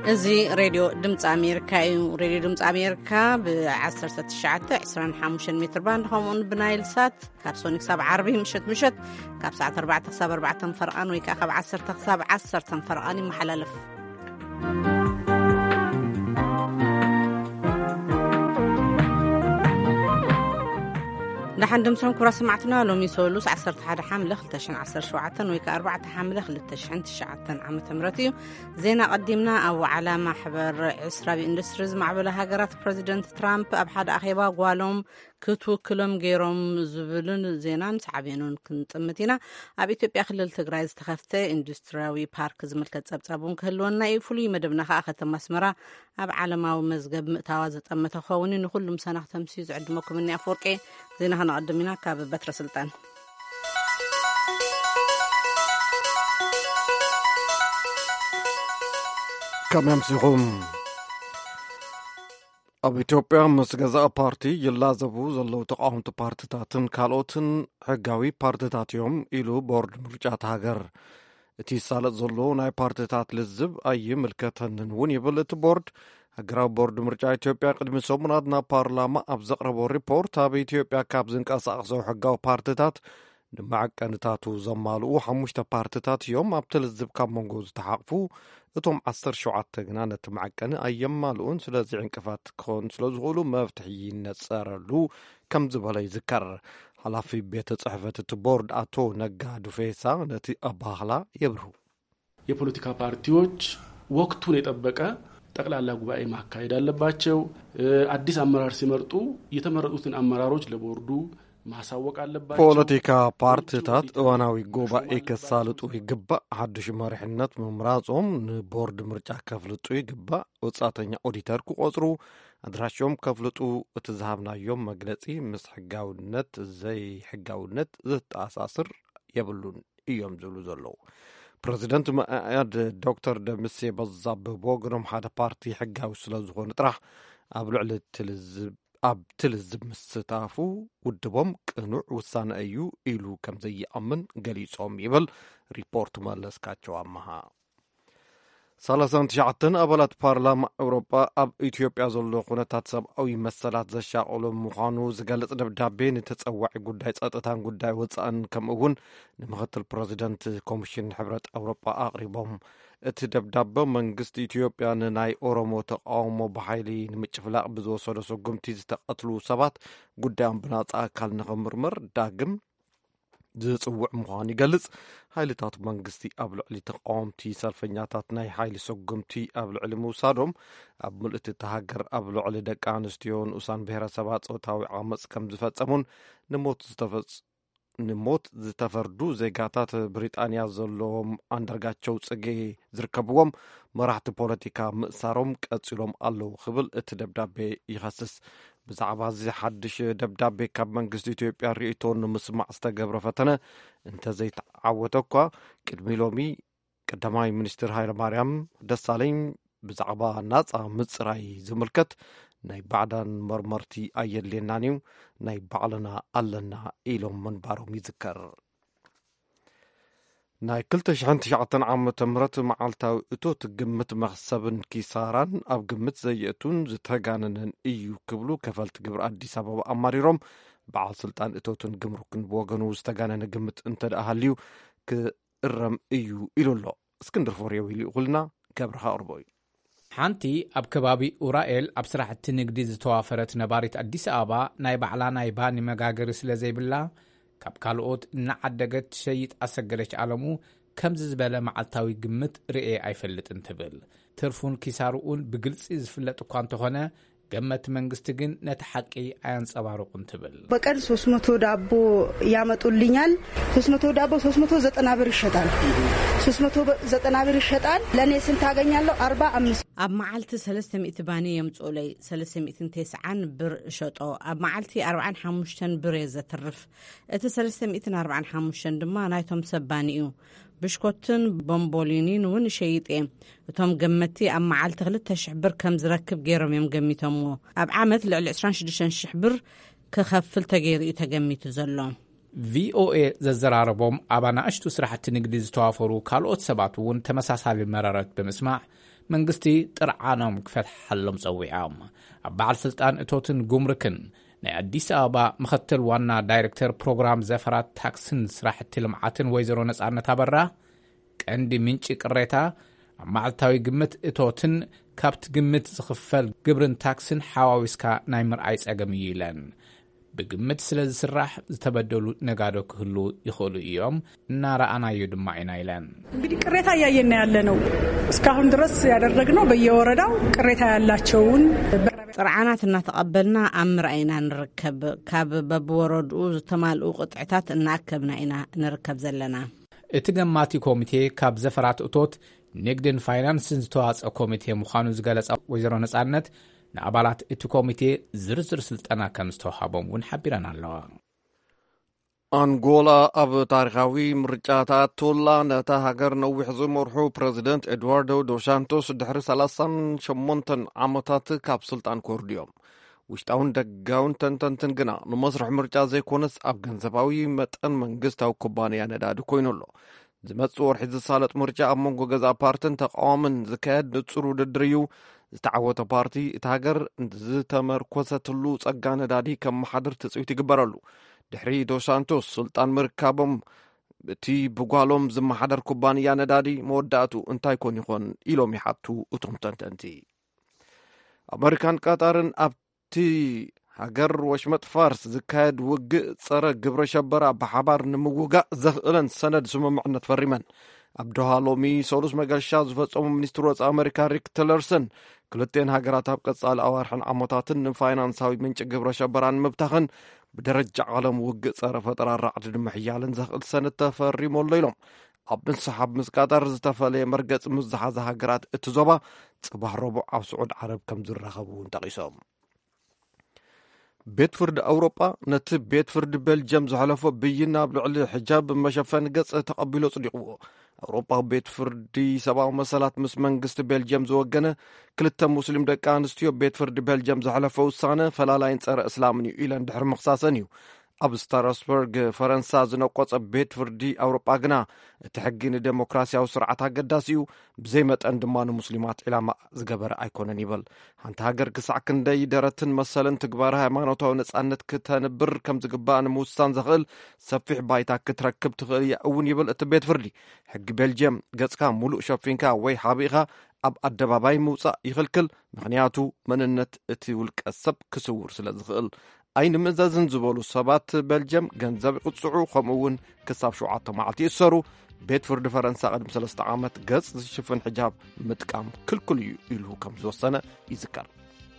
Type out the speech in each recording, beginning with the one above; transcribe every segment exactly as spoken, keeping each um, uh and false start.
ازي راديو دمص امريكا ايو راديو دمص امريكا بعشرة تشعة عشرين خمسة متر باند همون بنايل سات كابسونيك سبع عربي مشت مشت كاب ساعة أربعة تخساب أربعة فرقان ويكا خب عشر تخساب عشر فرقاني محللف نحن دمسهم كرا سمعتنا لهم يسولوس عصرت حدا حامل خلتشن عصر شوعتن ويك أربعة حامل خلتشن تشعتن عم تمرتي زينا قدمنا أو على محبر إسرائيل إندستريز مع بلا هاجرات بريزيدنت ترامب أبحد أخيبا قوالهم كتو كلهم غيرهم زبلون زينان سعبينون كنت أمتنا أبي تبي أخلل تجرايز تخفته إندستريوي بارك زملكت سبتابون كهلونا يفولي مدبنا خاخة مسمرة أب علما ومزجب متوازة أما تخوني نخلهم سنة تمسيز عندكم مني أفوركي زينا هنقدمنا كاب بتر سلطان كم يمسكون أب إثيوبيا مسجزاء بارتي يلازبو زلو تقاومت بارتيتاتن كالوتن حقاوي بارتيتاتيوم إلو بورد مرجعت هاجر اتي سالت زلو ناي بارتيتات لزب أي ملكتن ون يبلت بورد هاجراو بورد مرجع إثيوبيا قدم سومنادنا بارلاما أبزقربو ريبورت أب إثيوبيا كابزنك أساقزو حقاو بارتيتات نمعك أنتاتو زمالو حموشتا بارتيتات يوم أبتلزب كاب منغوز تحقفو እቶም عشر شوعተ ግና ነቲ ማዕቀን ኣየማልኡን ስለዚ ዕንቅፋት ክኾን ስለዝኽእሉ መፍትሒ ይነፀረሉ ከም ዝበለ ይዝከር ሓላፊ ቤተ ጽሕፈት እቲ ቦርድ አቶ ነጋ ዱፌሳ ነቲ ኣባህላ የብሩ የፖለቲካ ፓርቲዎች ወቅቱን የጠበቀ ጠቅላላ ጉባኤ ማካሄድ አለባቸው አዲስ አመራር ሲመርጡ የተመረጡትን አመራሮች ለቦርዱ ማሳወቅ አለባቸው ፖለቲካ ፓርቲታት እዋናዊ ጉባኤ ከሳልጡ ይግባእ ሓድሽ መሪሕነት መምራጾም ንቦርድ ምርጫ ከፍልጡ ይግባእ ወጻተኛ ኦዲተር ክቆጽሩ አድራሾም ከፍልጡ እቲ ዝሃብናዮም መግለጺ ምስ ሕጋውነት ዘይ ሕጋውነት ዝተኣሳስር የብሉን እዮም ዝብሉ ዘለዉ ፕሬዚደንት መአድ ዶክተር ደምሴ በዛብህ ቦግኖም ሓደ ፓርቲ ሕጋዊ ስለዝኾነ ጥራሕ ኣብ ልዕሊ ትልዝብ ኣብ ትልዝብ ምስታፉ ውድቦም ቅኑዕ ውሳነ እዩ ኢሉ ከም ዘይኣምን ገሊጾም ይብል ሪፖርት መለስካቸው ኣማሃ ሰላሳ ትሽዓተ ኣባላት ፓርላማ ኤውሮጳ ኣብ ኢትዮጵያ ዘሎ ኩነታት ሰብኣዊ መሰላት ዘሻቀሉ ምዃኑ ዝገልጽ ደብዳቤ ንተጸዋዒ ጉዳይ ጸጥታን ጉዳይ ወጻእን ከምኡውን ንምክትል ፕሬዚደንት ኮሚሽን ሕብረት ኤውሮጳ ኣቕሪቦም እቲ ደብዳቤ መንግስቲ ኢትዮጵያ ንናይ ኦሮሞ ተቃውሞ ብሓይሊ ንምጭፍላቅ ብዝወሰዶ ሰጉምቲ ዝተቀትሉ ሰባት ጉዳዮም ብናጻ ኣካል ንኽምርምር ዳግም ዝጽውዕ ምዃኑ ይገልጽ ሓይልታት መንግስቲ ኣብ ልዕሊ ተቃውምቲ ሰልፈኛታት ናይ ሓይሊ ሰጉምቲ ኣብ ልዕሊ ምውሳዶም ኣብ ምልእቲ ተሃገር ኣብ ልዕሊ ደቂ ኣንስትዮ ንኡሳን ብሄረሰባት ጾታዊ ዓመፅ ከም ዝፈጸሙን ንሞት ዝተፈጽ ንሞት ዝተፈርዱ ዜጋታት ብሪጣንያ ዘለዎም አንደርጋቸው ጽጌ ዝርከብዎም መራሕቲ ፖለቲካ ምእሳሮም ቀጽሎም ኣለዉ ክብል እቲ ደብዳቤ ይኸስስ ብዛዕባ እዚ ሓድሽ ደብዳቤ ካብ መንግስቲ ኢትዮጵያ ርእይቶ ንምስማዕ ዝተገብረ ፈተነ እንተዘይተዓወተ እኳ ቅድሚ ሎሚ ቀዳማይ ሚኒስትር ሃይለማርያም ደሳለኝ ብዛዕባ ናጻ ምጽራይ ዝምልከት ናይ ባዕዳን መርመርቲ ኣየድልየናን እዩ ናይ ባዕልና ኣለና ኢሎም መንባሮም ይዝከር ናይ ክልተ ሽሕን ትሽዓተን ዓመተ ምህረት መዓልታዊ እቶት ግምት መኽሰብን ኪሳራን ኣብ ግምት ዘየእቱን ዝተጋነነን እዩ ክብሉ ከፈልቲ ግብሪ ኣዲስ ኣበባ ኣማሪሮም በዓል ስልጣን እቶትን ግምሩክን ብወገኑ ዝተጋነነ ግምት እንተደኣሃልዩ ክእረም እዩ ኢሉ ኣሎ እስክንድር ፎርየው ኢሉ ይኹልና ገብርኻ ቅርቦ እዩ ሓንቲ ኣብ ከባቢ ኡራኤል ኣብ ስራሕቲ ንግዲ ዝተዋፈረት ነባሪት ኣዲስ ኣበባ ናይ ባዕላ ናይ ባኒ መጋገሪ ስለ ዘይብላ ካብ ካልኦት እናዓደገት ሸይጥ ኣሰገደች ኣለሙ ከምዚ ዝበለ መዓልታዊ ግምት ርኤ ኣይፈልጥን ትብል ትርፉን ኪሳሩኡን ብግልፂ ዝፍለጥ እኳ እንተኾነ ገመት መንግስት ግን ነቲ ሓቂ ኣያንጸባርቁን ትብል በቀን ሶስት መቶ ዳቦ ያመጡልኛል ሶስት መቶ ዳቦ ሶስት መቶ ዘጠና ብር ይሸጣል ሶስት መቶ ዘጠና ብር ይሸጣል ለኔ ስንት አገኛለሁ አርባ አምስት ኣብ መዓልቲ ሰለስተ ሚእቲ ባኒ የምጾለይ ሰለስተ ሚእቲ ተስዓን ብር ሸጦ ኣብ መዓልቲ ኣርባዓ ሓሙሽተ ብር የዘትርፍ እቲ ሰለስተ ሚእቲ ኣርባዓ ሓሙሽተ ድማ ናይቶም ሰባኒ እዩ ብሽኮትን ቦምቦሊኒን ውን ሸይጤ እቶም ገመቲ ኣብ መዓልቲ ክልተ ሽሕ ብር ከም ዝረክብ ገይሮም እዮም ገሚቶምዎ ኣብ ዓመት ልዕሊ عشرين وستة ሽሕ ብር ክኸፍል ተገይሩ እዩ ተገሚቱ ዘሎ ቪኦኤ ዘዘራረቦም ኣባና ኣሽቱ ስራሕቲ ንግዲ ዝተዋፈሩ ካልኦት ሰባት ውን ተመሳሳሊ መራረት ብምስማዕ መንግስቲ ጥርዓኖም ክፈትሐሎም ጸዊዖም ኣብ በዓል ስልጣን እቶትን ጉምርክን ናይ አዲስ አበባ ምክትል ዋና ዳይሬክተር ፕሮግራም ዘፈራት ታክስን ስራሕቲ ልምዓትን ወይዘሮ ነጻነት አበራ ቀንዲ ምንጭ ቅሬታ ኣብ ማዕልታዊ ግምት እቶትን ካብቲ ግምት ዝኽፈል ግብርን ታክስን ሓዋዊስካ ናይ ምርኣይ ጸገም እዩ ኢለን ብግምት ስለ ዝስራሕ ዝተበደሉ ነጋዶ ክህሉ ይኽእሉ እዮም እናረኣናዮ ድማ ኢና ኢለን እንግዲህ ቅሬታ እያየን ያለ ነው እስካሁን ድረስ ያደረግነው በየወረዳው ቅሬታ ያላቸውን ጥርዓናት እናተቀበልና አምራይና ንርከብ ካብ በብወረድኡ ዝተማልኡ ቅጥዕታት እናከብና ኢና ንርከብ ዘለና እቲ ገማቲ ኮሚቴ ካብ ዘፈራት እቶት ንግድን ፋይናንስን ዝተዋጽአ ኮሚቴ ምዃኑ ዝገለጸ ወይዘሮ ነጻነት ንኣባላት እቲ ኮሚቴ ዝርዝር ስልጠና ከም ዝተዋሃቦም እውን ሓቢረን ኣለዋ አንጎላ ኣብ ታሪኻዊ ምርጫታት ቶላ ነታ ሃገር ነዊሕ ዝመርሑ ፕሬዚደንት ኤድዋርዶ ዶስ ሳንቶስ ድሕሪ ሰላሳ ወሸሞንተ ዓመታት ካብ ስልጣን ኮርዱ እዮም ውሽጣውን ደጋውን ተንተንትን ግና ንመስርሕ ምርጫ ዘይኮነስ ኣብ ገንዘባዊ መጠን መንግስታዊ ኩባንያ ነዳዲ ኮይኑ ኣሎ ዝመጽእ ወርሒ ዝሳለጥ ምርጫ ኣብ መንጎ ገዛ ፓርቲን ተቃዋምን ዝካየድ ንጹር ውድድር እዩ ዝተዓወተ ፓርቲ እቲ ሃገር ዝተመርኮሰትሉ ጸጋ ነዳዲ ከም ማሕደር ትጽቢት ይግበረሉ ድሕሪ ዶስ ሳንቶስ ስልጣን ምርካቦም እቲ ብጓሎም ዝመሓደር ኩባንያ ነዳዲ መወዳእቱ እንታይ ኮን ይኾን ኢሎም ይሓቱ እቶም ተንተንቲ ኣሜሪካን ቀጣርን ኣብቲ ሃገር ወሽመጥ ፋርስ ዝካየድ ውግእ ጸረ ግብረ ሸበራ ብሓባር ንምውጋእ ዘኽእለን ሰነድ ስምምዕነት ፈሪመን ኣብ ዶሃ ሎሚ ሰሉስ መገሻ ዝፈጸሙ ሚኒስትር ወፃኢ ኣሜሪካ ሪክ ቲለርሰን ክልቴን ሃገራት ኣብ ቀጻሊ ኣዋርሕን ዓመታትን ንፋይናንሳዊ ምንጭ ግብረ ሸበራን ምብታኽን ብደረጃ ዓለም ውግእ ጸረ ፈጠራ ራዕዲ ንምሕያልን ዘኽእል ሰነድ ተፈሪሞሎ ኢሎም ኣብ ምስሓብ ምስ ቀጣር ዝተፈለየ መርገጽ ምስ ዝሓዘ ሃገራት እቲ ዞባ ጽባሕ ረቡዕ ኣብ ስዑድ ዓረብ ከም ዝረኸቡ እውን ጠቒሶም ቤት ፍርዲ ኣውሮጳ ነቲ ቤት ፍርዲ ቤልጅየም ዘሕለፎ ብይን ኣብ ልዕሊ ሕጃብ መሸፈኒ ገጽ ተቐቢሉ ጽዲቕዎ ኣውሮጳ ቤት ፍርዲ ሰብኣዊ መሰላት ምስ መንግስቲ ቤልጅየም ዝወገነ ክልተ ሙስሊም ደቂ ኣንስትዮ ቤት ፍርዲ ቤልጅየም ዘሕለፈ ውሳነ ፈላላይን ጸረ እስላምን እዩ ኢለን ድሕሪ ምኽሳሰን እዩ ኣብ ስትራስበርግ ፈረንሳ ዝነቆጸ ቤት ፍርዲ ኣውሮጳ ግና እቲ ሕጊ ንዴሞክራሲያዊ ስርዓት ኣገዳሲ እዩ ብዘይ መጠን ድማ ንሙስሊማት ዕላማ ዝገበረ ኣይኮነን ይብል ሓንቲ ሃገር ክሳዕ ክንደይ ደረትን መሰልን ትግባር ሃይማኖታዊ ነጻነት ክተንብር ከም ዝግባእ ንምውሳን ዘኽእል ሰፊሕ ባይታ ክትረክብ ትኽእል እያ እውን ይብል እቲ ቤት ፍርዲ ሕጊ ቤልጅየም ገጽካ ሙሉእ ሸፊንካ ወይ ሓቢእኻ ኣብ ኣደባባይ ምውፃእ ይኽልክል ምክንያቱ መንነት እቲ ውልቀ ሰብ ክስውር ስለ ዝኽእል ኣይን ምእዘዝን ዝበሉ ሰባት ቤልጅየም ገንዘብ ይቕጽዑ ከምኡውን ክሳብ ሸውዓተ መዓልቲ ይእሰሩ ቤት ፍርዲ ፈረንሳ ቅድሚ ሰለስተ ዓመት ገጽ ዝሽፍን ሕጃብ ምጥቃም ክልክል እዩ ኢሉ ከም ዝወሰነ ይዝከር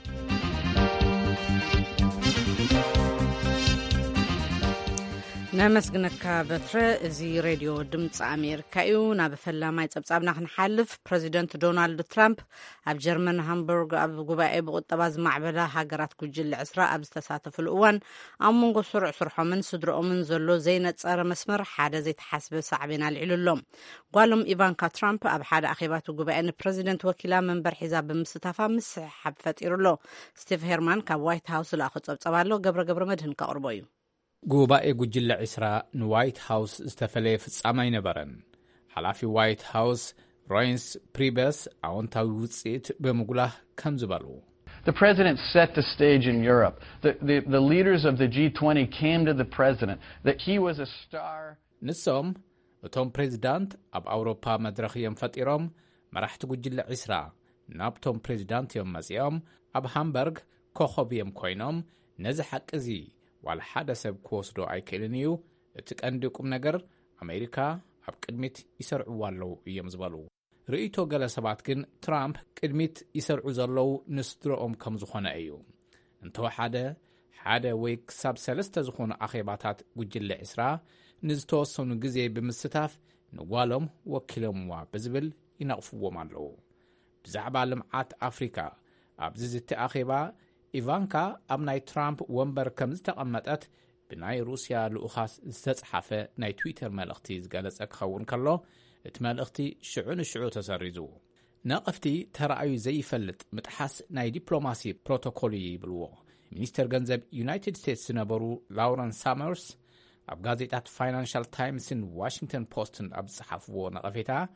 نمسجنك بتر زي راديو دمت أمريكا يو نبفلما يتبصبنا خنحلف بريزيدنت دونالد ترامب أب جرمن هامبورغ أب جوباء بقطباز معبلة هاجرات كجل عسرة أب استساتف الأوان أمون قصر عسر حمن صدر أمن زلو زينة صار مسمر حدا زي تحسب صعبين على العلوم قالهم إيفانكا ترامب أب حدا أخيبات جوباء إن بريزيدنت وكيلا من برحزاب بمستفا مس حبفت إيرلو ستيف هيرمان كوايت هاوس الأخذ تبصبالو قبر قبر مدهن كأربايو ጉባኤ ጉጅለ ዒስራ ንዋይት ሃውስ ዝተፈለየ ፍጻመ ይነበረን ሓላፊ ዋይት ሃውስ ሮይንስ ፕሪበስ ኣዎንታዊ ውጽኢት ብምጉላህ ከም ዝበሉ The president set the stage in Europe. The, the, the leaders of the G twenty came to the president that he was a star. ንሶም እቶም ፕሬዚዳንት ኣብ ኣውሮፓ መድረኽ እዮም ፈጢሮም መራሕቲ ጉጅለ ዒስራ ናብቶም ፕሬዚዳንት እዮም መጺኦም ኣብ ሃምበርግ ኮኸብ እዮም ኮይኖም ነዚ ሓቂ እዚ ዋል ሓደ ሰብ ክወስዶ ኣይክእልን እዩ እቲ ቀንዲ ቁም ነገር ኣሜሪካ ኣብ ቅድሚት ይሰርዑ ኣለዉ እዮም ዝበሉ ርእይቶ ገለ ሰባት ግን ትራምፕ ቅድሚት ይሰርዑ ዘለዉ ንስድሮኦም ከም ዝኾነ እዩ እንተወሓደ ሓደ ወይ ክሳብ ሰለስተ ዝኾኑ ኣኼባታት ጉጅለ ዒስራ ንዝተወሰኑ ግዜ ብምስታፍ ንጓሎም ወኪሎምዋ ብዝብል ይነቕፍዎም ኣለዉ ብዛዕባ ልምዓት ኣፍሪካ ኣብዚ ዝቲ ኣኼባ ኢቫንካ ኣብ ናይ ትራምፕ ወንበር ከም ዝተቐመጠት ብናይ ሩስያ ልኡኻት ዝተጽሓፈ ናይ ትዊተር መልእኽቲ ዝገለጸ ክኸውን ከሎ እቲ መልእኽቲ ሽዑ ንሽዑ ተሰሪዙ ነቐፍቲ ተረኣዩ ዘይፈልጥ ምጥሓስ ናይ ዲፕሎማሲ ፕሮቶኮል ይብልዎ ሚኒስተር ገንዘብ ዩናይትድ ስቴትስ ዝነበሩ ላውረንስ ሳመርስ ኣብ ጋዜጣት ፋይናንሻል ታይምስን ዋሽንግተን ፖስትን ኣብ ዝጸሓፍዎ ነቐፌታ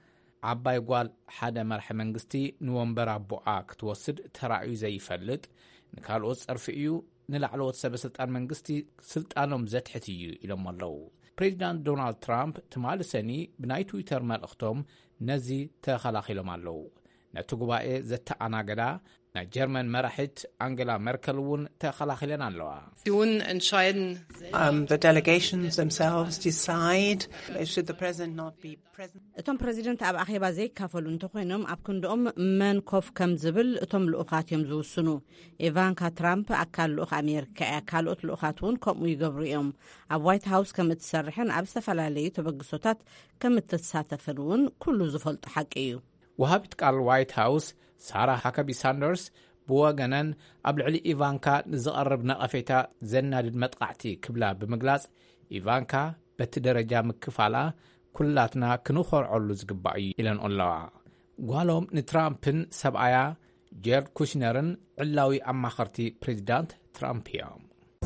ዓባይ ጓል ሓደ መርሒ መንግስቲ ንወንበር ኣቦኣ ክትወስድ ተራእዩ ዘይፈልጥ ንካልኦት ጸርፊ እዩ ንላዕለዎት ሰበስልጣን መንግስቲ ስልጣኖም ዘትሕት እዩ ኢሎም ኣለዉ። ፕሬዚዳንት ዶናልድ ትራምፕ ትማሊ ሰኒ ብናይ ትዊተር መልእኽቶም ነዚ ተኸላኺሎም ኣለዉ። ነቲ ጉባኤ ዘተኣናገዳ ናይ ጀርመን መራሒት አንጌላ ሜርከል እውን ተኸላኺለን ኣለዋ። Um, the delegations themselves decide should the president not be present. እቶም ፕሬዚደንት ኣብ ኣኼባ ዘይካፈሉ እንተኾይኖም ኣብ ክንዶኦም መን ኮፍ ከም ዝብል እቶም ልኡኻት እዮም ዝውስኑ። ኢቫንካ ትራምፕ ኣካል ልኡኽ ኣሜሪካ እያ፣ ካልኦት ልኡኻት እውን ከምኡ ይገብሩ እዮም። ኣብ ዋይት ሃውስ ከም እትሰርሕን ኣብ ዝተፈላለዩ ተበግሶታት ከም እትሳተፍን እውን ኩሉ ዝፈልጡ ሓቂ እዩ። ወሃቢት ቃል ዋይት ሃውስ ሳራ ሃከቢ ሳንደርስ ብወገነን ኣብ ልዕሊ ኢቫንካ ንዝቐርብ ነቐፌታ ዘናድድ መጥቃዕቲ ክብላ ብምግላጽ ኢቫንካ በቲ ደረጃ ምክፋላ ኩላትና ክንኾርዐሉ ዝግባእ እዩ ኢለን ኣለዋ። ጓሎም ንትራምፕን ሰብኣያ ጀርድ ኩሽነርን ዕላዊ ኣማኸርቲ ፕሬዚዳንት ትራምፕ እዮም።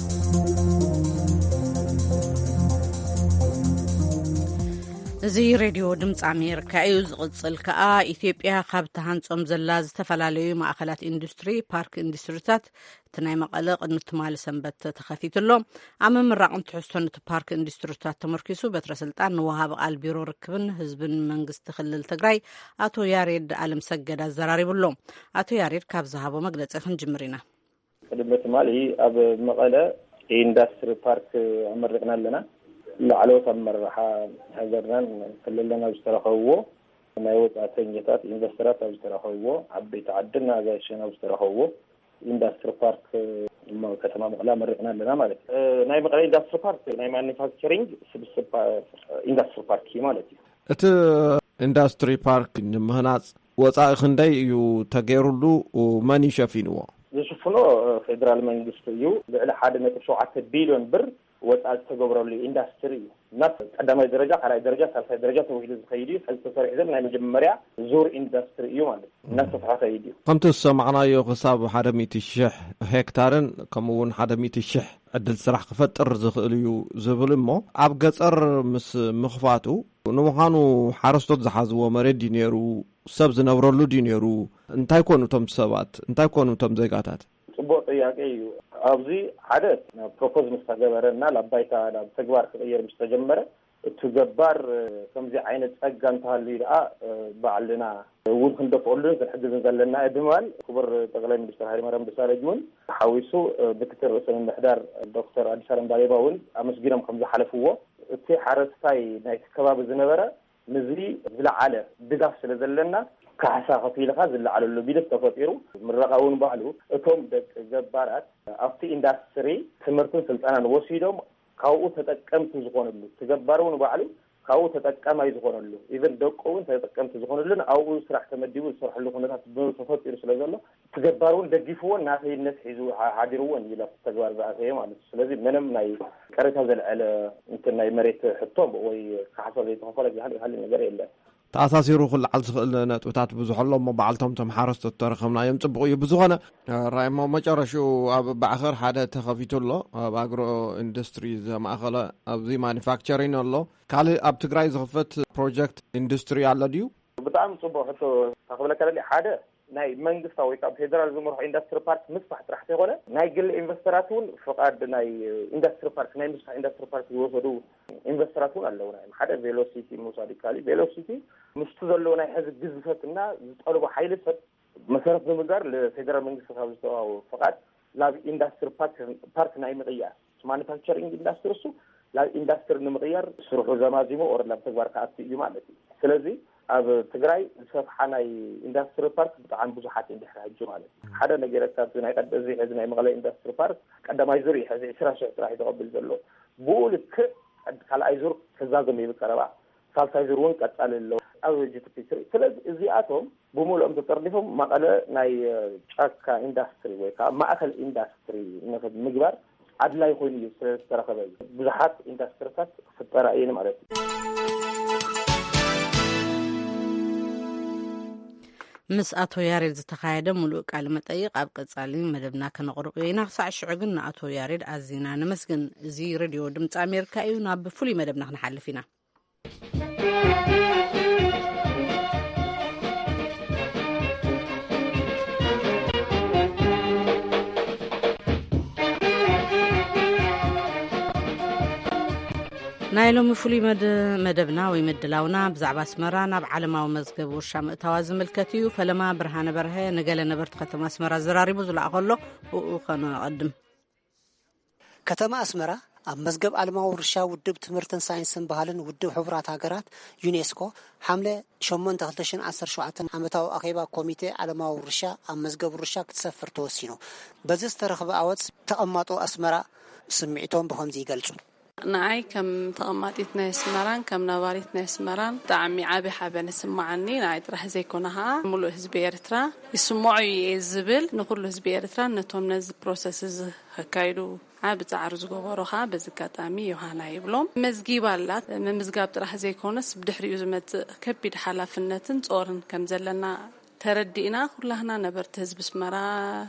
እዚ ሬድዮ ድምፂ ኣሜሪካ እዩ። ዝቕጽል ከኣ ኢትዮጵያ ካብ ተሃንጾም ዘላ ዝተፈላለዩ ማእኸላት ኢንዱስትሪ ፓርክ ኢንዱስትሪታት እቲ ናይ መቐለ ቅድሚ ትማሊ ሰንበት ተኸፊትሎ ኣብ ምምራቕን ትሕዝቶን እቲ ፓርክ ኢንዱስትሪታት ተመርኪሱ በትረ ስልጣን ንወሃቢ ቃል ቢሮ ርክብን ህዝብን መንግስቲ ክልል ትግራይ ኣቶ ያሬድ ኣለም ሰገድ ኣዘራሪቡሎ። ኣቶ ያሬድ ካብ ዝሃቦ መግለጺ ክንጅምር ኢና። ቅድሚ ትማሊ ኣብ መቐለ ኢንዱስትሪ ፓርክ ኣመረቕና ኣለና لعلوت المرحة هجرنا كلنا بسترخوه ما يوقع تنجتات إنفسترات بسترخوه عبيت عدنا زي شيء بسترخوه إندستري بارك ما كتمام لا مرقنا لنا مالك نايم قال إندستري بارك نايم مانيفاكتشرينج سبسب إندستري بارك مالتي أت إندستري بارك مهنات وصاء خندي يو تغيرلو وماني شافينه يشوفونه فدرال منجستيو على حد نتشوعات بيليون بر وصاء تغبرلو إندستري نفس قدامي درجة على درجة ثالثة درجة توحيد الخيري حيث تصريح ذا من مجمريا زور إندستري يوم نفس فحصة يديو قمت السمعنا يو خصاب حدمية الشح هكتارن كمون حدمية الشح عدل سرح فتر زخليو زبلمو عبقصر مس مخفاتو نوحانو حارستوت زحازو مريد دينيرو سبز نورولو دينيرو انتاي كونو تم سبات انتاي كونو تم زيقاتات صبوت ياكي أبزي حدث بروبوز مستجبرنا لبايتا تجبار غير مستجمرة تجبر كم زي عينة أجان تهالي رأى بعلنا ود خندق أولو الحد نزلنا إدمان كبر تغلين بستهاري مرام بسارجون حويسو دكتور أسلم المحدار الدكتور أديسارم داليباون أمس جيرم خمسة حلفوه تي حرستاي نايت كباب الزنبرة نزلي زل على بداس لزلنا كحسا خفيلة خازل على اللوبيد تفطيرو من رقاون بعلو اتهم دك جبارات أفتي إندستري تمرتون سلطانا وسيدهم كاو تتكمت زخون اللو تجبارون بعلو كاو تتكم أي زخون اللو إذا دقون تتكمت زخون اللو أو سرح تمديو سرح اللو خنات بدون تفطيرو سلازلو تجبارون دقيفون ناس الناس حيزو حاضرون إلى تجبار بعثهم على سلازي منهم ناي كارت هذا على يمكن ناي مريت حطوب وي كحصل يتخفلك هالي هالي نجاري إلا تأثيرو خل على نتوتات بزحلهم ما بعلتهم تم حارس التاريخنا يمتبقوا يبزغنا رأي ما مجرى شو بآخر حدا تخفيتوا الله بأجرو إندستريز ما أخلا أبزي مانيفاكتشرين الله كالي أبتقرأي زغفت بروجكت إندستري على ديو بتعمل صبح حتى تقبل كذا اللي حدا ناي منجس أو يكاب فيدرال زمر إندستري بارك مصبح راح تقوله ناي قل إنفستراتون فقاد ناي إندستري بارك ناي مصبح إندستري بارك يوصلوا إنفستراتون اللون ناي حدا فيلوسيتي مصادي كالي فيلوسيتي مستدلوا ناي حزب جزفتنا طلبوا حيلة مسارات زمجار لفيدرال منجس أو فقاد لا إندستري بارك بارك ناي مغيار مانيفاكتشرينج إندستري سو لا إندستري نمغيار سروح زمازيمو أو لا تجبر كأتي يومالتي سلزي أب تجري سبحانه إندستري بارك عن بزحات إندحر الجمالة حدا نجرت كابتن قد زي حزنا مغلا إندستري بارك قد ما يزوري هذا إسراش راح يتقبل زلوا بقولك قال أيزور كذاب ميل كربا قال سيزورون قال له أو جت بيصير فلذ زياتهم بمول أم تطرفهم مقالة ناي شاكا إندستري ويكا ما أكل إندستري ناخد مجبر عدلا يكون يصير ترى بزحات إندستريات في الطرائين مالتي مس أتو ياريد زتخايدة ملوك على متأيق أبقى تسالين مدبنا كنقرقينا خصع شعقنا أتو ياريد عزينا نمسكن زي راديو دمت أمريكا أيونا بفولي مدبنا نحل فينا ናይሎም ፍሉይ መደብና ወይ መድላውና ብዛዕባ ኣስመራ ናብ ዓለማዊ መዝገብ ውርሻ ምእታዋ ዝምልከት እዩ። ፈለማ ብርሃነ በርሀ ንገለ ነበርቲ ከተማ ኣስመራ ዘራሪቡ ዝለኣኸሎ ብኡ ኸነቐድም። ከተማ ኣስመራ ኣብ መዝገብ ዓለማዊ ውርሻ ውድብ ትምህርትን ሳይንስን ባህልን ውድብ ሕቡራት ሃገራት ዩኔስኮ ሓምለ ሸሞንተ ክልተ ሽሕን ዓሰርተ ሸውዓተ ዓመታዊ ኣኼባ ኮሚቴ ዓለማዊ ውርሻ ኣብ መዝገብ ውርሻ ክትሰፍር ተወሲኑ። በዚ ዝተረኸበ ኣወፅ ተቐማጦ ኣስመራ ስምዒቶም ብኸምዚ ይገልጹ። ንዓይ ከም ተቐማጢት ናይ ኣስመራን ከም ነባሪት ናይ ኣስመራን ብጣዕሚ ዓብዪ ሓበን ይስማዓኒ። ንዓይ ጥራሕ ዘይኮነኻ ሙሉእ ህዝቢ ኤርትራ ይስምዖ እየ ዝብል ንኩሉ ህዝቢ ኤርትራ ነቶም ነዚ ፕሮሰስ ዝካይዱ ዓብ ፃዕሪ ዝገበሩኻ በዚ ኣጋጣሚ ዮሃና ይብሎም። መዝጊብ ኣላት ምምዝጋብ ጥራሕ ዘይኮነስ ብድሕሪኡ ዝመጽእ ከቢድ ሓላፍነትን ጾርን ከም ዘለና ተረዲእና ኩላህና ነበርቲ ህዝቢ ኣስመራ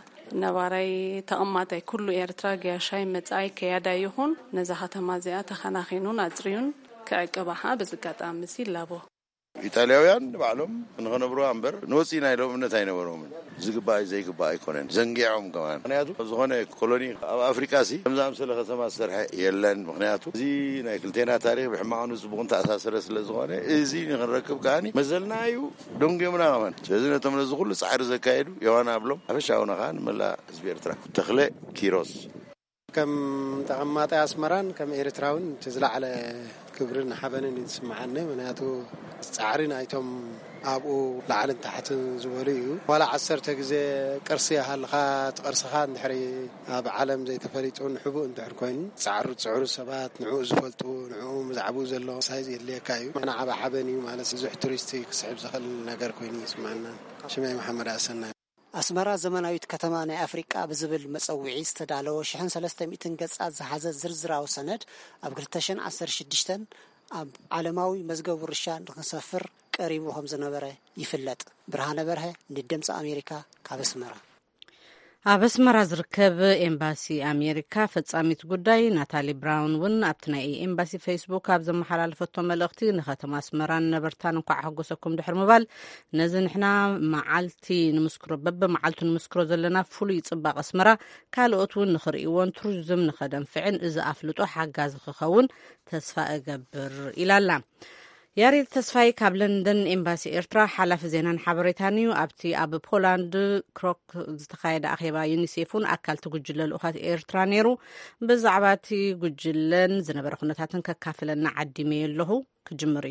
ነባራይ ተቐማጣይ ኩሉ ኤርትራ ገያሻይ መጻይ ከያዳ ይኹን ነዛ ከተማ እዚኣ ተኸናኺኑን ኣጽሪዩን ክዕቅባኻ በዚ ኣጋጣሚ ሲላቦ ኢጣልያውያን ባዕሎም ንኸነብሩ እምበር ንወፂና ኢሎም እምነት ኣይነበሮምን። ዝግባእ ዘይግባእ ኣይኮነን ዘንጊዖም ከማን ምክንያቱ ዝኾነ ኮሎኒ ኣብ ኣፍሪካ ሲ ከምዛ ምሰለ ከተማ ዝሰርሐ የለን። ምክንያቱ እዚ ናይ ክልቴና ታሪክ ብሕማቑን ጽቡቕን ተኣሳሰረ ስለ ዝኾነ እዚ ንኽንረክብ ከዓኒ መዘልናዩ ደንጊዮምና ከማን ስለዚ ነቶም ነዚ ኩሉ ፃዕሪ ዘካየዱ ዮሃና ብሎም ሓፈሻውና ከዓ ንመላእ ህዝቢ ኤርትራ ተኽለ ኪሮስ ከም ተቐማጣይ ኣስመራን ከም ኤርትራውን ዝለዓለ ክብርን ሓበንን ይስምዓኒ። ምክንያቱ ፃዕሪ ናይቶም ኣብኡ ላዕልን ታሕትን ዝበሉ እዩ። ዋላ ዓሰርተ ግዜ ቅርሲ ሃልኻ ትቕርስኻ እንድሕሪ ኣብ ዓለም ዘይተፈሊጡ ንሕቡእ እንድሕር ኮይኑ ፃዕሩ ፅዕሩ ሰባት ንዕኡ ዝፈልጡ ንዕኡ ምዛዕብኡ ዘሎ ሳይዝ የድልየካ እዩ። ንሕና ዓብ ሓበን እዩ ማለት ብዙሕ ቱሪስቲ ክስሕብ ዝኽእል ነገር ኮይኑ ይስምዓና። ሽመይ መሓመድ ኣሰና ኣስመራ ዘመናዊት ከተማ ናይ ኣፍሪቃ ብዝብል መፀውዒ ዝተዳለወ ሽሕን ሰለስተ ሚእትን ገጻት ዝሓዘ ዝርዝራዊ ሰነድ ኣብ ክልተ ሽሕን ዓሰርተ ሽዱሽተ ኣብ ዓለማዊ መዝገብ ውርሻ ንክሰፍር ቀሪቡ ከም ዝነበረ ይፍለጥ። ብርሃነ በርሀ ንድምፂ ኣሜሪካ ካብ ኣስመራ። ኣብ ኣስመራ ዝርከብ ኤምባሲ ኣሜሪካ ፈጻሚት ጉዳይ ናታሊ ብራውን እውን ኣብቲ ናይ ኤምባሲ ፌስቡክ ኣብ ዘመሓላለፈቶ መልእኽቲ ንከተማ ኣስመራን ነበርታን እንኳዕ ሕጎሰኩም ድሕር ምባል ነዚ ንሕና መዓልቲ ንምስክሮ በበ መዓልቱ ንምስክሮ ዘለና ፍሉይ ጽባቐ ኣስመራ ካልኦት እውን ንኽርእይዎን ቱሪዝም ንኸደንፍዕን እዚ ኣፍልጦ ሓጋዚ ክኸውን ተስፋ እገብር ኢላላ። ያሬድ ተስፋይ ካብ ለንደን ኤምባሲ ኤርትራ ሓላፊ ዜናን ሓበሬታን እዩ። ኣብቲ ኣብ ፖላንድ ክሮክ ዝተኻየደ ኣኼባ ዩኒሴፍን ኣካል ትጉጅለ ልኡኻት ኤርትራ ነይሩ። ብዛዕባ እቲ ጉጅለን ዝነበረ ኩነታትን ከካፍለና ዓዲመ ኣለኹ ክጅምር እዩ።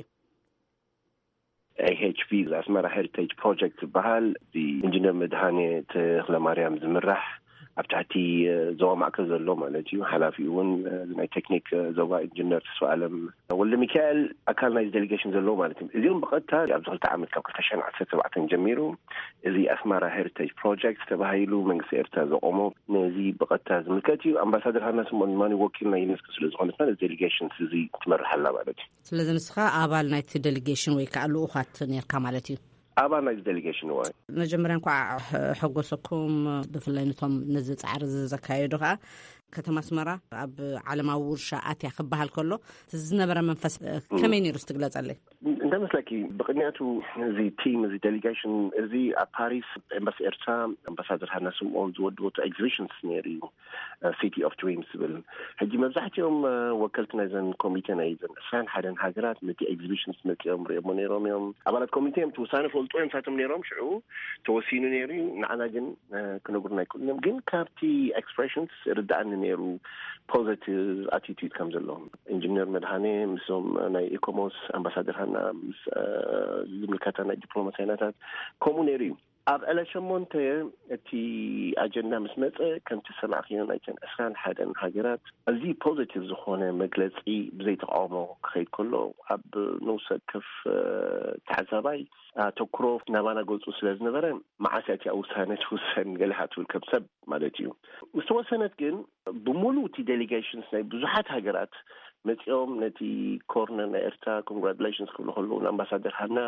ኤች ኤች ፒ ኣስመራ ሄሪቴጅ ፕሮጀክት ዝበሃል ኢንጂነር መድሃኔ ተክለማርያም ዝምራሕ ኣብ ታሕቲ ዞባ ማእከል ዘሎ ማለት እዩ። ሓላፊ እውን ናይ ቴክኒክ ዞባ ኢንጂነር ተስፋኣለም ወልደ ሚካኤል ኣካል ናይ ዴሌጌሽን ዘሎ ማለት እዩ። እዚኦም ብቐጥታ ኣብ ክልተ ዓመት ካብ ክልተ ሽሕን ዓሰርተ ሰባተ ጀሚሩ እዚ ኣስመራ ሄሪቴጅ ፕሮጀክት ተባሂሉ መንግስቲ ኤርትራ ዘቆሞ ነዚ ብቐጥታ ዝምልከት እዩ። ኣምባሳደር ሃና ስምዖን ድማ ወኪል ናይ ዩኔስኮ ስለ ዝኾነት እዚ ዴሌጌሽን እዚ ትመርሓላ ማለት እዩ። ስለዚ ንስኻ ኣባል ናይቲ ዴሌጌሽን ወይ ከዓ ልኡኻት ነርካ ማለት እዩ። ኣባል ናይ ዴሌጌሽን ወይ መጀመርያ እንኳ ሕጎሰኩም ብፍላይ ነቶም ነዚ ፃዕሪ ዘካየዱ ከዓ ከተማ ኣስመራ ኣብ ዓለማዊ ውርሻ ኣትያ ክበሃል ከሎ ዝነበረ መንፈስ ከመይ ነይሩ ትግለጸለይ? እንደመስለኪ ብቅድሚያቱ እዚ ቲም እዚ ዴሌጌሽን እዚ ኣብ ፓሪስ ኤምባሲ ኤርትራ ኣምባሳደር ሃና ስምዖን ዝወድቦቶ ኤግዚቢሽንስ ነይሩ እዩ ሲቲ ኦፍ ድሪምስ ዝብል ሕጂ መብዛሕትኦም ወከልቲ ናይዘን ኮሚቴ ናይ ዘን እስራን ሓደን ሃገራት ነቲ ኤግዚቢሽንስ መፅኦም ሪኦሞ ነይሮም እዮም። ኣባላት ኮሚቴ እዮም ተወሳኒ ፈልጦ እዮም ሳቶም ነይሮም ሽዑ ተወሲኑ ነይሩ እዩ። ንዓና ግን ክነግሩና ኣይክእልንም። ግን ካብቲ ኤክስፕሬሽንስ ርዳእኒ ነይሩ ፖዚቲቭ ኣቲቱድ ከም ዘለዎም ኢንጂነር መድሃኔ ምስኦም ናይ ኢኮሞስ ኣምባሳደር ሃና ምስ ዝምልከታ ናይ ዲፕሎማሲ ዓይነታት ከምኡ ነይሩ እዩ። ኣብ ዕለት ሸሞንተ እቲ ኣጀንዳ ምስ መፀ ከምቲ ሰማዕኪዮ ናይተን እስራን ሓደን ሃገራት እዚ ፖዚቲቭ ዝኾነ መግለፂ ብዘይ ተቃውሞ ክኸይድ ከሎ ኣብ ንውሰ ከፍ ተዓዛባይ ተኩሮ ናባና ገልፁ ስለ ዝነበረ መዓስያት ውሳነት ውሰን ገለሓ ትብል ከም ሰብ ማለት እዩ። ዝተወሰነት ግን ብሙሉእ እቲ ዴሌጌሽንስ ናይ ብዙሓት ሃገራት መፂኦም ነቲ ኮርነር ናይ ኤርትራ ኮንግራቹሌሽንስ ክብሉ ከለዉ ንኣምባሳደር ሃና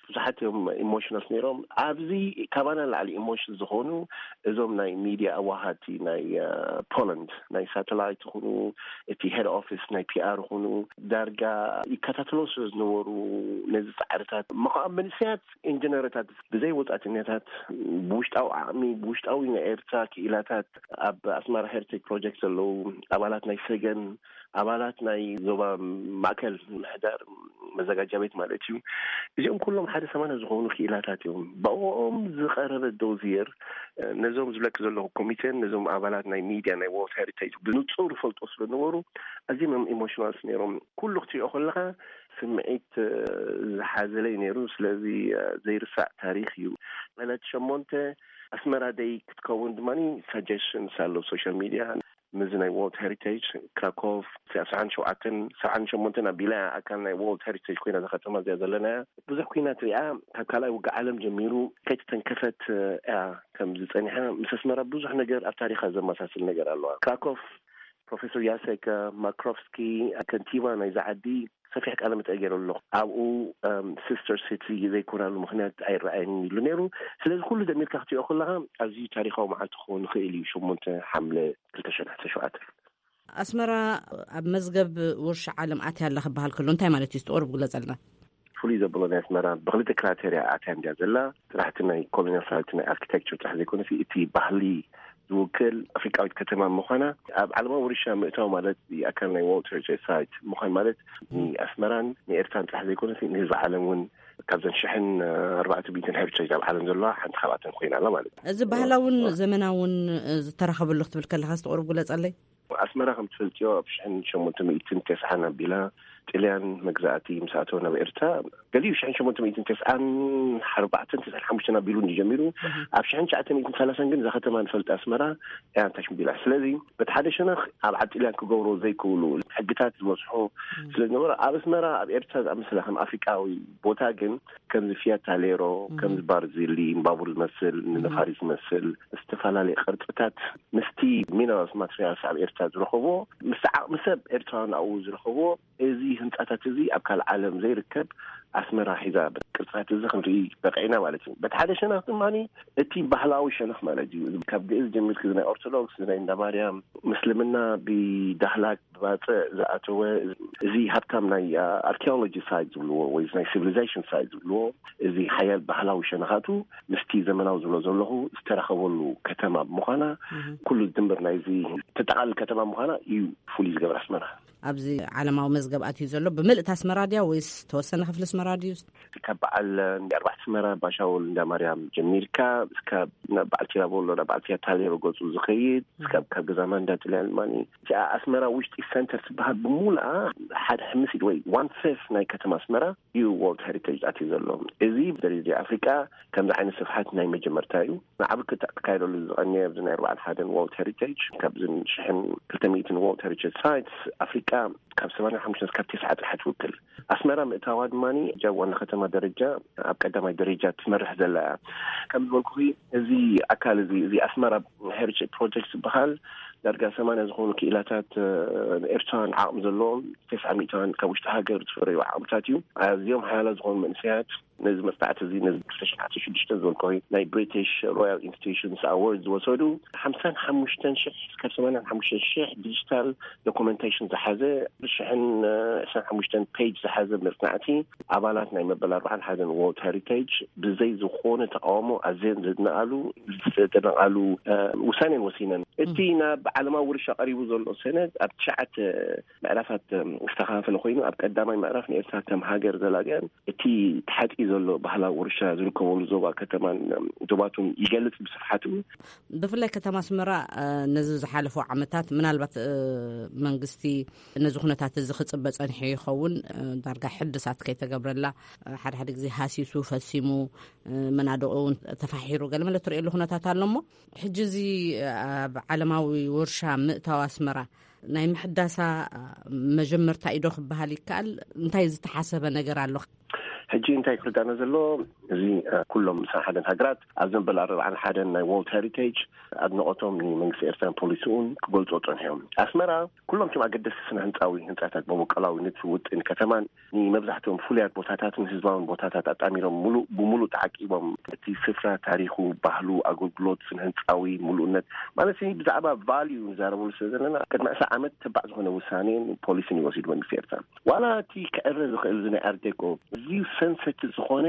ብዙሓትዮም ኢሞሽናል ነይሮም ኣብዚ ካባና ላዕሊ ኢሞሽን ዝኾኑ እዞም ናይ ሚድያ ኣዋሃቲ ናይ ፖላንድ ናይ ሳተላይት ዝኾኑ እቲ ሄድ ኦፊስ ናይ ፒአር ዝኾኑ ዳርጋ ይከታተሉ ስለ ዝነበሩ ነዚ ፃዕርታት መቃም መንስያት ኢንጂነርታት ብዘይ ወጣትነታት ብውሽጣዊ ዓቕሚ ብውሽጣዊ ናይ ኤርትራ ክኢላታት ኣብ ኣስመራ ሄሪቴጅ ፕሮጀክት ዘለው ኣባላት ናይ ሰገን ኣባላት ናይ ዞባ ማእከል ምሕዳር መዘጋጃ ቤት ማለት እዩ እዚኦም ኩሎም ሓደ ሰማንያ ዝኾኑ ክኢላታት እዮም ብኦም ዝቐረበ ዶዚየር ነዞም ዝለቅ ዘለኹ ኮሚቴን ነዞም ኣባላት ናይ ሚድያ ናይ ወርልድ ሄሪቴጅ ብንጹር ፈልጦ ስለነበሩ ኣዝዮም ኢሞሽናልስ ነይሮም ኩሉ ክትሪኦ ከለኻ ስምዒት ዝሓዘለይ ነይሩ ስለዚ ዘይርሳዕ ታሪክ እዩ ዕለት ሸሞንተ ኣስመራ ደይ ክትከውን ድማኒ ሰጀሽንስ ኣለው ሶሻል ሚድያ ምዝ ናይ ወርልድ ሄሪቴጅ ክራኮቭ ሰብዓን ሸውዓተን ሰብዓን ሸሞንተን ኣቢላ ኣካል ናይ ወርልድ ሄሪቴጅ ኮይና ዘኸተማ እዚኣ ዘለና ብዙሕ ኩናት ሪኣ ካብ ካልኣይ ውግእ ዓለም ጀሚሩ ከይተተንከፈት እያ ከም ዝፀኒሓ ምስ ኣስመራ ብዙሕ ነገር ኣብ ታሪኻ ዘመሳስል ነገር ኣለዋ ክራኮቭ ፕሮፌሰር ያሴክ ማክሮፍስኪ ከንቲባ ናይ ዝዓዲ ሰፊሕ ቃለ መጠይቅ ኣሎ ኣብኡ ሲስተር ሲቲ ዘይኮናሉ ምክንያት ኣይረኣየን ኢሉ ነይሩ ስለዚ ኩሉ ደሚርካ ክትሪኦ ከለኻ ኣዝዩ ታሪኻዊ መዓልቲ ክኸውን ይኽእል እዩ ሸሞንተ ሓምለ ክልተ ሽሕን ሸውዓተ ኣስመራ ኣብ መዝገብ ውርሻ ዓለም ኣትያ ኣላ ክበሃል ከሎ እንታይ ማለት እዩ ዝተቆርብ ግለጸልና ፍሉይ ዘብሎ ናይ ኣስመራ ብክልተ ክራቴርያ ኣትያ እንድያ ዘላ ስራሕቲ ናይ ኮሎኒያል ስራሕቲ ናይ ኣርኪቴክቸር ጥራሕ ዘይኮነ እቲ ባህሊ ዝውክል ኣፍሪካዊት ከተማ ምዃና ኣብ ዓለማዊ ውርሻ ምእታው ማለት ኣካል ናይ ወርልድ ሄሪቴጅ ሳይት ምዃን ማለት ንኣስመራን ንኤርትራን ጥራሕ ዘይኮነ ንህዝቢ ዓለም እውን ካብዘን ሽሕን ኣርባዕተ ሚእትን ሄሪቴጅ ኣብ ዓለም ዘለዋ ሓንቲ ካብኣተን ኮይና ኣላ ማለት እዩ እዚ ባህላውን ዘመናውን ዝተረኸበሉ ክትብል ከለካ ዝተቆርብ ግለጸለይ ኣስመራ ከም ትፈልጥዮ ኣብ ሽሕን ሸሞንተ ሚእትን ተስዓን ኣቢላ ጣልያን መግዛእቲ ምስኣተው ናብ ኤርትራ ገሊኡ ሽሕን ሸሞንተ ሚእትን ተስዓን ኣርባዕተን ተስዓን ሓሙሽተን ኣቢሉ እንዲጀሚሩ ኣብ ሽሕን ሸዓተ ሚእትን ሰላሳን ግን እዛ ከተማ ንፈልጢ ኣስመራ ያንታሽ ምቢላ ስለዚ በቲ ሓደ ሸነኽ ኣብ ዓዲ ጣልያን ክገብሮ ዘይክብሉ ሕግታት ዝበፅሑ ስለዝነበረ ኣብ ኣስመራ ኣብ ኤርትራ ዝኣመሰለ ከም ኣፍሪቃዊ ቦታ ግን ከምዚ ፊያት ታሌሮ ከምዚ ባርዚሊ ባቡር ዝመስል ንነፋሪ ዝመስል ዝተፈላለዩ ቅርፅታት ምስቲ ሚነራልስ ማትሪያልስ ኣብ ኤርትራ ዝረኸቦ ምስ ዓቕሚ ሰብ ኤርትራውያን ኣብኡ ዝረኸቦ እዚ ህንጻታት እዚ ኣብ ካልእ ዓለም ዘይርከብ ኣስመራ ሒዛ ቅርጽታት እዚ ክንርኢ በቂዕና ማለት እዩ በቲ ሓደ ሸነኽ ድማኒ እቲ ባህላዊ ሸነኽ ማለት እዩ ካብ ግእዝ ጀሚርክ ናይ ኦርቶዶክስ ናይ እንዳ ማርያም ምስልምና ብዳህላክ ብባፅዕ ዝኣተወ እዚ ሃብታም ናይ ኣርኪኦሎጂ ሳይት ዝብልዎ ወይ ናይ ሲቪሊዜሽን ሳይት ዝብልዎ እዚ ሓያል ባህላዊ ሸነኻቱ ምስቲ ዘመናዊ ዝብሎ ዘለኹ ዝተረኸበሉ ከተማ ምዃና ኩሉ ድንበር ናይዚ ተጠቓልል ከተማ ምዃና እዩ ፍሉይ ዝገብር ኣስመራ ኣብዚ ዓለማዊ መዝገብ ኣትዩ ዘሎ ብምልእታ ኣስመራ ድያ ወይስ ተወሰነ ክፍሊ ኣስመራ ድዩ ካብ በዓል ኣርባዕተ ኣስመራ ባሻውል እንዳ ማርያም ጀሚርካ እስካብ በዓል ቲራቦሎ ናብ በዓል ቲያ ታሌሮ ገፁ ዝኸይድ እስካብ ካብ ገዛማ እንዳ ጥልያን ማኒ ኣስመራ ውሽጢ ሰንተር ትበሃል ብሙሉኣ ሓደ ሕምስ ኢድ ወይ ዋን ፌፍ ናይ ከተማ ኣስመራ እዩ ወርልድ ሄሪቴጅ ኣትዩ ዘሎ እዚ ብደረጃ ኣፍሪቃ ከምዚ ዓይነት ስፍሓት ናይ መጀመርታ እዩ ንዓብ ክተካይደሉ ዝቐንየ ኣብዚ ናይ ኣርባዕን ሓደን ወርልድ ሄሪቴጅ ካብዚ ሽሕን ክልተ ሚእትን ወርልድ ሄሪቴጅ ሳይትስ ኣፍሪቃ ካብ ሰማንያ ሓሙሽተ እስካብ ትስዓተ ጥራሕ ትውክል ኣስመራ ምእታዋ ድማኒ ጃ ዋና ከተማ ደረጃ ኣብ ቀዳማይ ደረጃ ትመርሕ ዘላ ከም ዝበልኩ እዚ ኣካል እዚ እዚ ኣስመራ ሄሪቴጅ ፕሮጀክት ዝበሃል ዳርጋ ሰማንያ ዝኾኑ ክኢላታት ኤርትራን ዓቕሚ ዘለዎም ተስዓ ሚእታን ካብ ውሽጢ ሃገር ዝፈረዩ ዓቕምታት እዩ ኣዝዮም ሓያላ ዝኾኑ መንስያት ነዚ መፅናዕቲ እዚ ነዚ ክልተ ሽሕን ሽዱሽተ ዝበልኮ ናይ ብሪቲሽ ሮያል ኢንስቲትዩሽንስ ኣዋርድ ዝወሰዱ ሓምሳን ሓሙሽተን ሽሕ እስካብ ሰማንያን ሓሙሽተን ሽሕ ዲጂታል ዶኩሜንቴሽን ዝሓዘ ሽሕን ዕስራን ሓሙሽተን ፔጅ ዝሓዘ መፅናዕቲ ኣባላት ናይ መበል ኣርባዕን ሓደን ወርልድ ሄሪቴጅ ብዘይ ዝኾነ ተቃውሞ ኣዝየን ዝድነቃሉ ዝደነቃሉ ውሳኔን ወሲነን እቲ ናብ ዓለማዊ ውርሻ ቀሪቡ ዘሎ ሰነድ ኣብ ትሽዓተ ምዕራፋት ዝተኸፋፈለ ኮይኑ ኣብ ቀዳማይ ምዕራፍ ንኤርትራ ከም ሃገር ዘላግያን እቲ ተሓጢ ዘሎ ባህላዊ ውርሻ ዝርከበሉ ዞባ ከተማን ዞባቱን ይገልጽ ብስፍሓቱ ብፍላይ ከተማ ኣስመራ ነዚ ዝሓለፉ ዓመታት ምናልባት መንግስቲ ነዚ ኩነታት እዚ ክጽበ ጸኒሑ ይኸውን ዳርጋ ሕድሳት ከይተገብረላ ሓደ ሓደ ግዜ ሃሲሱ ፈሲሙ መናድቑ ተፋሒሩ ገለ ማለት ትርእየሉ ኩነታት ኣሎ እሞ ሕጂ እዚ ኣብ ዓለማዊ ውርሻ ምእታው ኣስመራ ናይ ምሕዳሳ መጀመርታ ኢዶ ክበሃል ይከኣል እንታይ ዝተሓሰበ ነገር ኣሎ ሕጂ እንታይ ክርዳእና ዘሎ እዚ ኩሎም ምስ ሓደን ሃገራት ኣብ ዘንበል ኣርባዓን ሓደን ናይ ወርልድ ሄሪቴጅ ኣድነቆቶም ንመንግስቲ ኤርትራን ፖሊሲውን ክገልጾ ፀኒሖም ኣስመራ ኩሎም ቶም ኣገደስቲ ስነ ህንፃዊ ህንፃታት መወቀላዊ ንትውጥን ከተማን ንመብዛሕትኦም ፍሉያት ቦታታትን ህዝባውን ቦታታት ኣጣሚሮም ሙሉእ ብሙሉእ ተዓቂቦም እቲ ስፍራ ታሪኹ ባህሉ ኣገልግሎት ስነ ህንፃዊ ሙሉእነት ማለት ብዛዕባ ቫልዩ ንዛረበሉ ስለ ዘለና ቅድሚ ዕስራ ዓመት ተባዕ ዝኾነ ውሳኔን ፖሊሲን ይወሲዱ መንግስቲ ኤርትራ ዋላ እቲ ክዕረ ዝኽእል ዝናይ ኣርዴቆ እዚዩ ሰንሰቲ ዝኾነ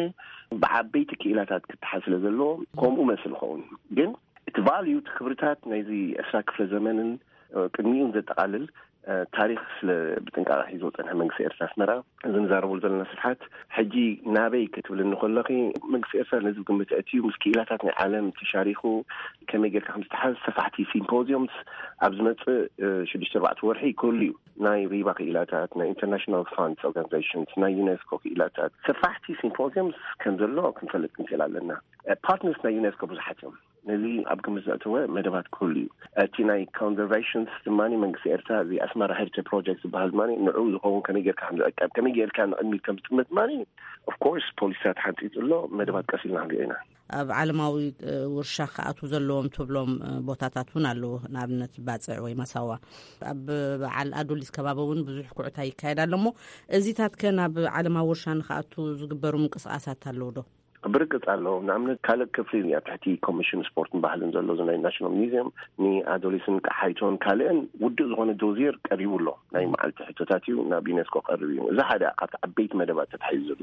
ብዓበይቲ ክኢላታት ክትሓዝ ስለ ዘሎ ከምኡ መስል ኸውን ግን እቲ ቫልዩ እቲ ክብርታት ናይዚ ዕስራ ክፍለ ዘመንን ቅድሚኡን ዘጠቃልል ታሪክ ስለ ብጥንቃቄ ሒዙ ፀንሐ መንግስቲ ኤርትራ ኣስመራ እዚ ንዛረበሉ ዘለና ስፍሓት ሕጂ ናበይ ክትብል እንኸለኺ መንግስቲ ኤርትራ ነዚ ግምት ኣእትዩ ምስ ክኢላታት ናይ ዓለም ተሻሪኹ ከመይ ጌርካ ከም ዝተሓዝ ሰፋሕቲ ሲምፖዚየምስ ኣብ ዝመፅእ ሽዱሽተ ኣርባዕተ ወርሒ ይከሉ እዩ ናይ ሪባ ክኢላታት ናይ ኢንተርናሽናል ፋንድስ ኦርጋናይዜሽንስ ናይ ዩኔስኮ ክኢላታት ሰፋሕቲ ሲምፖዚየምስ ከም ዘሎ ክንፈልጥ ንክእል ኣለና ፓርትነርስ ናይ ዩኔስኮ ብዙሓት እዮም ነዚ ኣብ ግምት ዘእተወ መደባት ክህሉ እዩ እቲ ናይ ኮንዘርቬሽንስ ድማኒ መንግስቲ ኤርትራ እዚ ኣስመራ ሄሪቴጅ ፕሮጀክት ዝበሃል ድማኒ ንዑ ዝኸውን ከመይ ጌርካ ከም ዝዕቀብ ከመይ ጌርካ ንቅድሚት ከም ዝጥምት ድማኒ ኦፍኮርስ ፖሊስታት ሓንፂት ኣሎ መደባት ቀሲልና ክንሪኦ ኢና ኣብ ዓለማዊ ውርሻ ከኣቱ ዘለዎም ትብሎም ቦታታት እውን ኣለዉ ንኣብነት ባፅዕ ወይ መሳዋ ኣብ በዓል ኣዶሊስ ከባቢ እውን ብዙሕ ኩዕታ ይካየድ ኣሎ እሞ እዚታት ከ ናብ ዓለማዊ ውርሻ ንከኣቱ ዝግበሩ ምንቅስቃሳት ኣለዉ ዶ ብርግፅ ኣሎ ንኣብነት ካልእ ክፍሊ ኣብ ትሕቲ ኮሚሽን ስፖርትን ባህልን ዘሎ ናይ ናሽናል ሚዚየም ንኣዶሊስን ቃሓይቶን ካልእን ውድእ ዝኾነ ዶዚር ቀሪቡ ኣሎ ናይ መዓልቲ ሕቶታት እዩ ናብ ዩኔስኮ ቀሪቡ እዩ እዚ ሓደ ካብቲ ዓበይቲ መደባት ተታሒዙ ዘሎ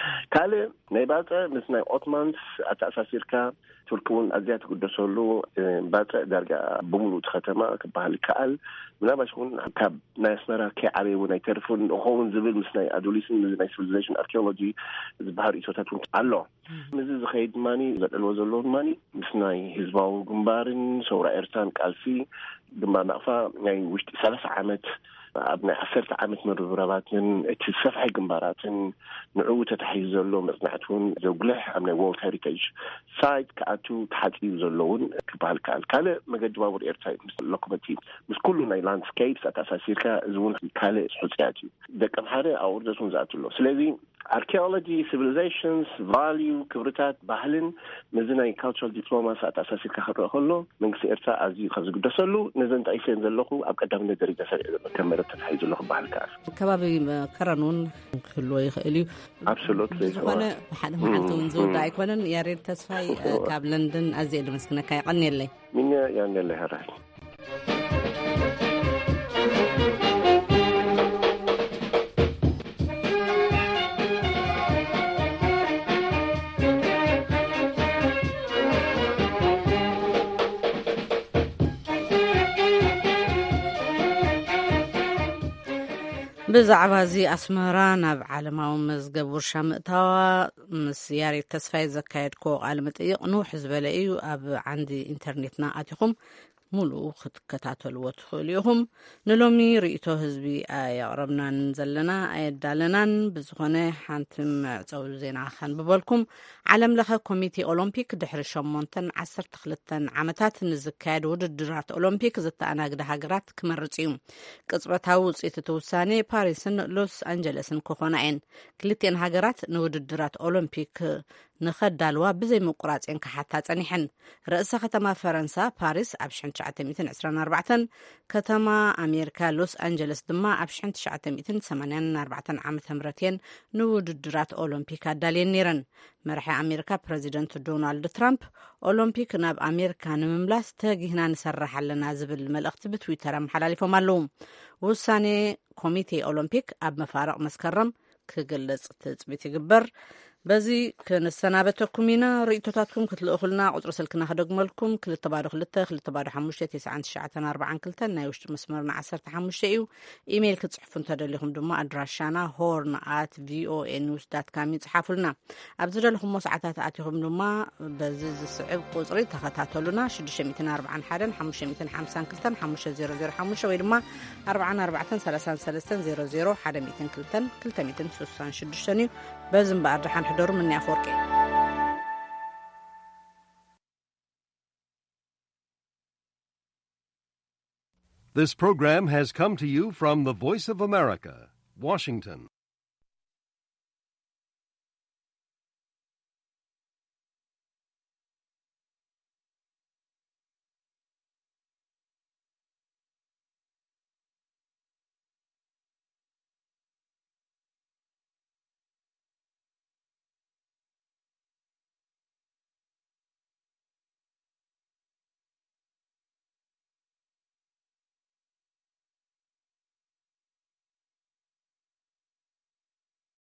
ካልእ ናይ ባፅዕ ምስ ናይ ኦትማንስ ኣተኣሳሲርካ ቱርክ እውን ኣዝያ ትግደሰሉ ባፅዕ ዳርጋ ብሙሉእ እቲ ከተማ ክበሃል ይከኣል ምናባሽ እውን ካብ ናይ ኣስመራ ከይዓበይ እውን ኣይተርፉን ንኸውን ዝብል ምስ ናይ ኣዶሊስን ናይ ሲቪሊዜሽን ኣርኪኦሎጂ ዝበሃል ርእቶታት እውን ኣሎ ምዚ ዝኸይድ ድማኒ ዘጠልዎ ዘለዎ ድማኒ ምስ ናይ ህዝባዊ ግንባርን ሰውራ ኤርትራን ቃልሲ ግንባር ናቕፋ ናይ ውሽጢ ሰላሳ ዓመት ኣብ ናይ ዓሰርተ ዓመት መርብረባትን እቲ ሰፍሐ ግንባራትን ንዕኡ ተታሒዙ ዘሎ መፅናዕቲ እውን ዘጉልሕ ኣብ ናይ ወርልድ ሄሪቴጅ ሳይት ከኣቱ ተሓፂቡ ዘለውን ክበሃል ከኣል ካልእ መገዲ ባቡር ኤርትራ ምስ ሎኮሞቲቭ ምስ ኩሉ ናይ ላንድስኬፕስ ኣተኣሳሲርካ እዚ እውን ካልእ ሕፅያት እዩ ደቀም ሓደ ኣብ ውርደት እውን ዝኣቱ ኣሎ ስለዚ ኣርኪኦሎጂ ሲቪሊዜሽንስ ቫልዩ ክብርታት ባህልን ነዚ ናይ ካልቸራል ዲፕሎማሲ ኣተኣሳሲርካ ክረአ ከሎ መንግስቲ ኤርትራ ኣዝዩ ካብ ዝግደሰሉ ነዘን ጠቂሰን ዘለኹ ኣብ ቀዳምነት ደረጃ ሰሪዑ ዘሎ ከም መረት ተታሒዙ ዘሎ ክበሃል ከኣል ከባቢ ከረን እውን ክህልዎ ይኽእል እዩ ኣብሶሉት ዝኾነ ብሓደ መዓልቲ እውን ዝውዳእ ኣይኮነን ያሬድ ተስፋይ ካብ ለንደን ኣዝየ ድመስክነካ ይቐኒየለይ ሚኛ ያነለይ ሃራይ ብዛዕባ እዚ ኣስመራ ናብ ዓለማዊ መዝገብ ውርሻ ምእታዋ ምስ ያሬድ ተስፋይ ዘካየድኮ ቃለ መጠይቕ ንውሕ ዝበለ እዩ ኣብ ዓንዲ ኢንተርኔትና ኣቲኹም ሙሉእ ክትከታተልዎ ትኽእሉ ኢኹም ንሎሚ ርእቶ ህዝቢ ኣየቕረብናን ዘለና ኣየዳለናን ብዝኾነ ሓንቲ መዕፀው ዜና ከንብበልኩም ዓለም ለኸ ኮሚቴ ኦሎምፒክ ድሕሪ ሸሞንተን ዓሰርተ ክልተን ዓመታት ንዝካየድ ውድድራት ኦሎምፒክ ዘተኣናግደ ሃገራት ክመርፅ እዩ ቅፅበታዊ ውፅኢት እቲ ውሳኔ ፓሪስን ሎስ አንጀለስን ክኾና እየን ክልቴን ሃገራት ንውድድራት ኦሎምፒክ ንኸዳልዋ ብዘይ ምቁራፅን ክሓታ ፀኒሐን ርእሰ ከተማ ፈረንሳ ፓሪስ ኣብ ሽሕን ትሽዓተ ሚእትን ዕስራን ኣርባዕተን ከተማ ኣሜሪካ ሎስ አንጀለስ ድማ ኣብ ሽሕን ትሽዓተ ሚእትን ሰማንያን ኣርባዕተን ዓመተ ምህረት እየን ንውድድራት ኦሎምፒክ ኣዳልየን ነይረን መራሒ ኣሜሪካ ፕረዚደንት ዶናልድ ትራምፕ ኦሎምፒክ ናብ ኣሜሪካ ንምምላስ ተጊህና ንሰርሕ ኣለና ዝብል መልእኽቲ ብትዊተር ኣመሓላሊፎም ኣለዉ ውሳኔ ኮሚቴ ኦሎምፒክ ኣብ መፋረቕ መስከረም ክግለጽ ትፅቢት ይግበር በዚ ክንሰናበተኩም ኢና ርእቶታትኩም ክትልእኹልና ቁፅሪ ስልክና ክደግመልኩም ክልተ ባዶ ክልተ ክልተ ባዶ ሓሙሽተ ቴስዓን ትሽዓተን ኣርባዓን ክልተን ናይ ውሽጢ መስመርና ዓሰርተ ሓሙሽተ እዩ ኢሜይል ክትፅሕፉ እንተደሊኹም ድማ ኣድራሻና ሆርን ኣት ቪኦኤ ኒውስ ዳት ካም ይፅሓፉልና ኣብ ዝደለኹሞ ሰዓታት ኣቲኹም ድማ በዚ ዝስዕብ ቁፅሪ ተኸታተሉና ሽዱሽተ ሚእትን ኣርባዓን ሓደን ሓሙሽተ ሚእትን ሓምሳን ክልተን ሓሙሽተ ዜሮ ዜሮ ሓሙሽተ ወይ ድማ ኣርባዓን ኣርባዕተን ሰላሳን ሰለስተን ዜሮ ዜሮ ሓደ ሚእትን ክልተን ክልተ ሚእትን ሶስታን ሽዱሽተን እዩ በዚ እምበኣር ድሓን ሕደሩ ምንያ ኣፈወርቂ This program has come to you from the Voice of America, Washington.